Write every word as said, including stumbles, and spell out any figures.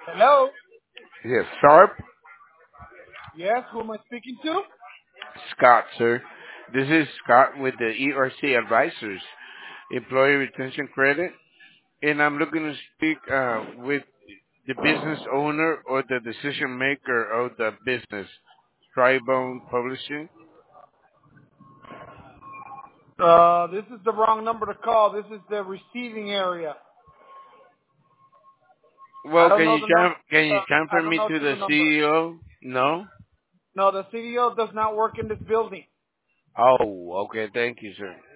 Hello? Yes, Sharp. Yes, who am I speaking to? Scott, sir. This is Scott with the E R C Advisors, Employee Retention Credit, and I'm looking to speak uh, with the business owner or the decision maker of the business, Tribone Publishing. Uh, this is the wrong number to call. This is the receiving area. I Well, don't can know you the number. tran- can you Uh, I transfer don't me know to to the the number. C E O? No. No, the C D O does not work in this building. Oh, okay. Thank you, sir.